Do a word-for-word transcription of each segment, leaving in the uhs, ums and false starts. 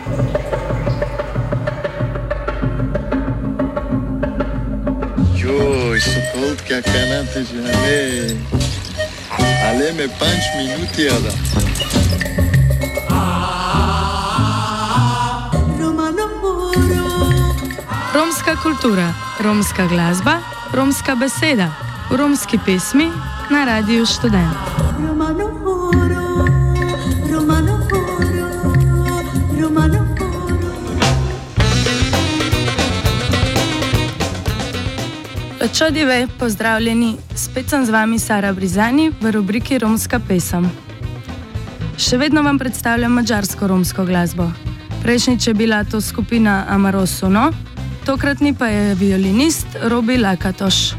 Joj, Sokolka, kaj na te žele? Ale me panč minuti, ada. Romska kultura, romska glasba, romska beseda, v romski pesmi na Radiu Študent. Čodive, pozdravljeni, spet sem z vami Sara Brizani v rubriki Romska pesem. Še vedno vam predstavljam madžarsko-romsko glasbo. Prejšnjič je bila to skupina Amarosuno, tokratni pa je violinist Robi Lakatoš.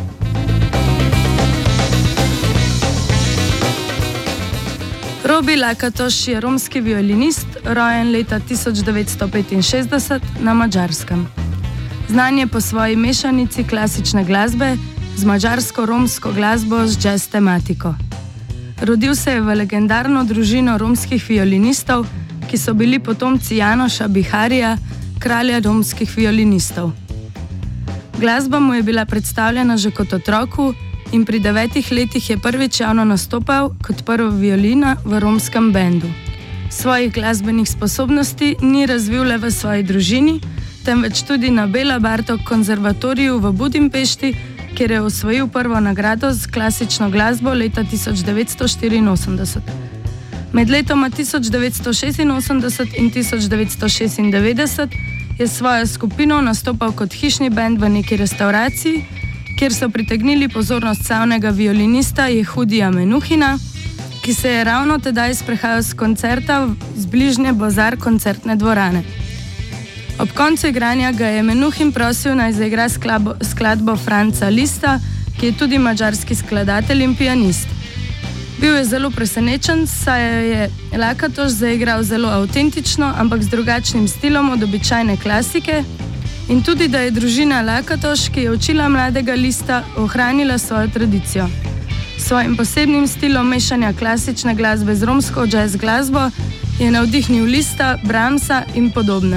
Robi Lakatoš je romski violinist, rojen leta tisoč devetsto petinšestdeset na Madžarskem. Znan je po svoji mešanici klasične glasbe z madžarsko-romsko glasbo z jazz tematiko. Rodil se je v legendarno družino romskih violinistov, ki so bili potomci Janoša Biharija, kralja romskih violinistov. Glasba mu je bila predstavljena že kot otroku in pri devetih letih je prvič javno nastopal kot prva violina v romskem bendu. Svojih glasbenih sposobnosti ni razvil le v svoji družini, temveč tudi na Bela Bartok konzervatoriju v Budimpešti, kjer je osvojil prvo nagrado z klasično glasbo leta tisoč devetsto štiriinosemdeset. Med letoma tisoč devetsto šestinosemdeset in tisoč devetsto šestindevetdeset je svojo skupino nastopal kot hišni bend v neki restavraciji, kjer so pritegnili pozornost slavnega violinista Jehudija Menuhina, ki se je ravno tedaj sprehajal z koncerta z bližnje Bozar koncertne dvorane. Ob koncu igranja ga je Menuhin prosil, naj zaigra skladbo Franca Lista, ki je tudi madžarski skladatelj in pianist. Bil je zelo presenečen, saj je Lakatoš zaigral zelo avtentično, ampak z drugačnim stilom od običajne klasike, in tudi, da je družina Lakatoš, ki je učila mladega Lista, ohranila svojo tradicijo. S svojim posebnim stilom mešanja klasične glasbe z romsko jazz glasbo je navdihnil Lista, Brahmsa in podobne.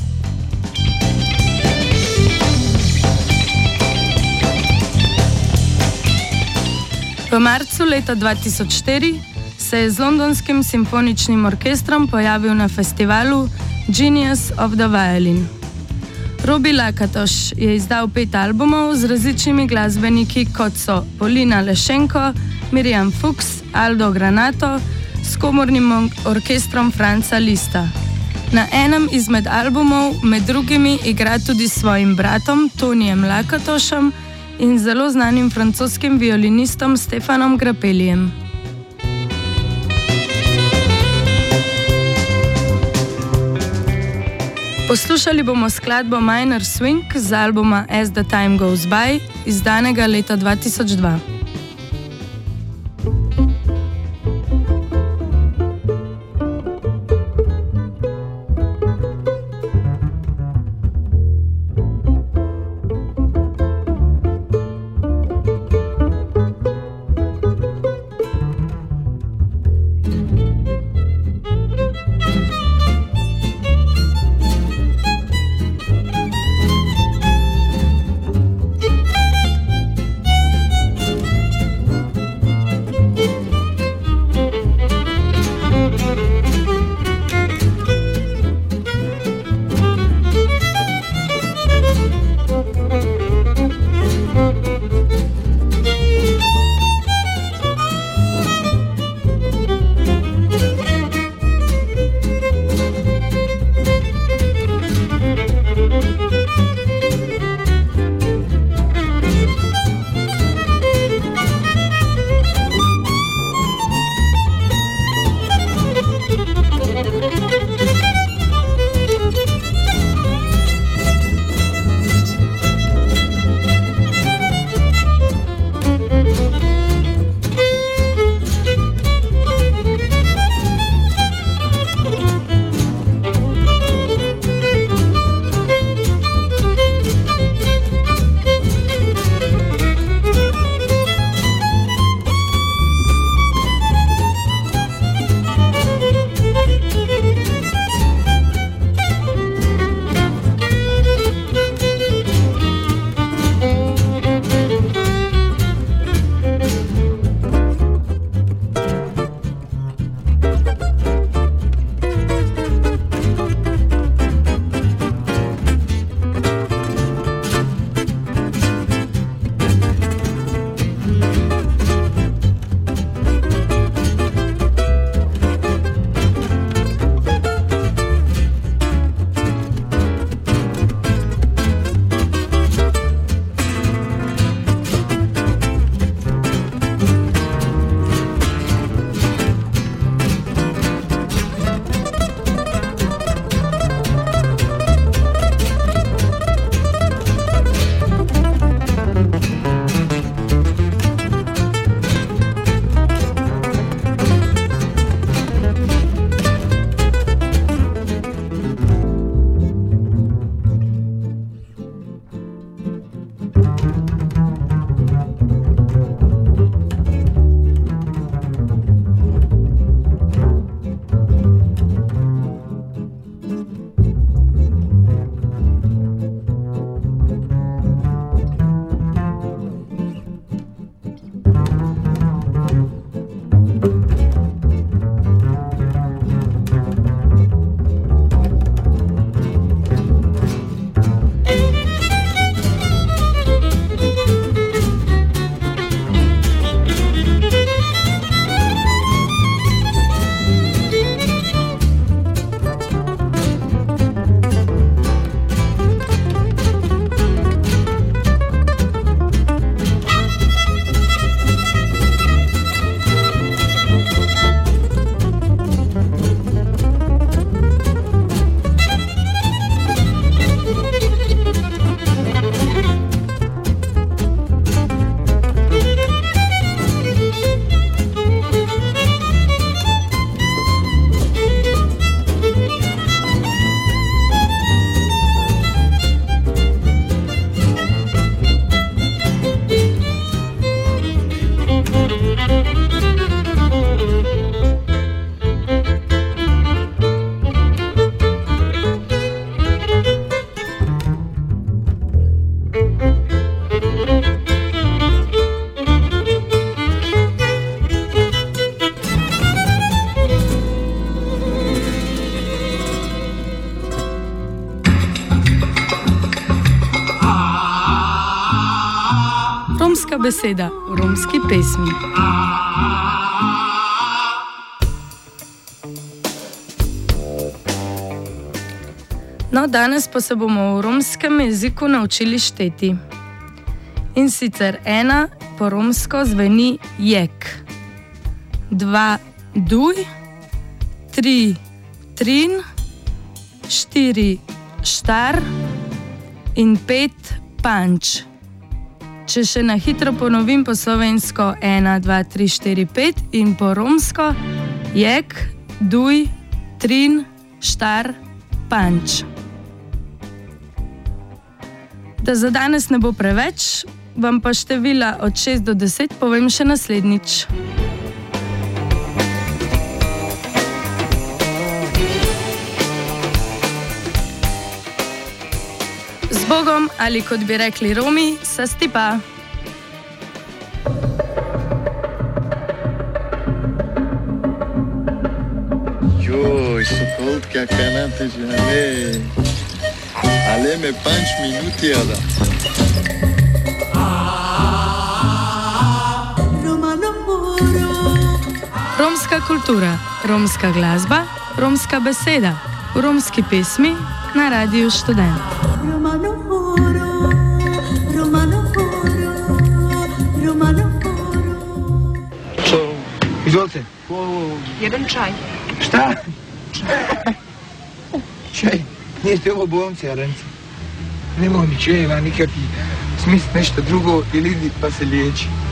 V marcu leta dva tisoč štiri se je z londonskim simfoničnim orkestrom pojavil na festivalu Genius of the Violin. Robi Lakatoš je izdal pet albumov z različnimi glasbeniki, kot so Polina Lešenko, Mirjam Fuchs, Aldo Granato, s komornim orkestrom Franca Lista. Na enem izmed albumov med drugimi igra tudi s svojim bratom Tonijem Lakatošem in zelo znanim francoskim violinistom Stefanom Grappellijem. Poslušali bomo skladbo Minor Swing z albuma As the Time Goes By, izdanega leta dva tisoč dva. beseda v romski pesmi. No, danes pa se bomo v romskem jeziku naučili šteti. In sicer ena po romsko zveni jek, dva duj, tri trin, štiri štar in pet panč. Če še na hitro ponovim po slovensko ena, dva, tri, štiri, pet in po romsko jek, duj, trin, štar, panč. Da za danes ne bo preveč, vam pa števila od šest do deset povem še naslednjič. Z Bogom ali kot bi rekli Romi, sasti pa. Joj, Sokol, kakana težave. Ale me panč minuti ada. Romska kultura, romska glasba, romska beseda, v romski pesmi na Radiu Študent. Izvolite. Jedan čaj. Šta? Čaj. Nijeste ovo bolnice, Jarenci. Nemoj mi čajeva nikakvi smisli nešto drugo ili idi pa se liječi.